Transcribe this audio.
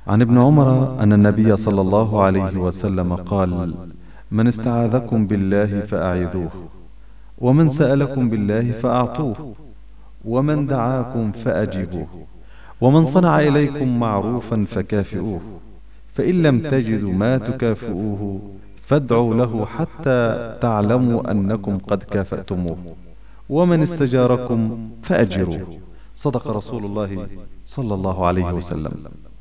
عن ابن عمر أن النبي صلى الله عليه وسلم قال: من استعاذكم بالله فأعذوه، ومن سألكم بالله فأعطوه، ومن دعاكم فأجيبوه، ومن صنع إليكم معروفا فكافئوه، فإن لم تجدوا ما تكافئوه فادعوا له حتى تعلموا أنكم قد كافأتموه، ومن استجاركم فأجروه. صدق رسول الله صلى الله عليه وسلم.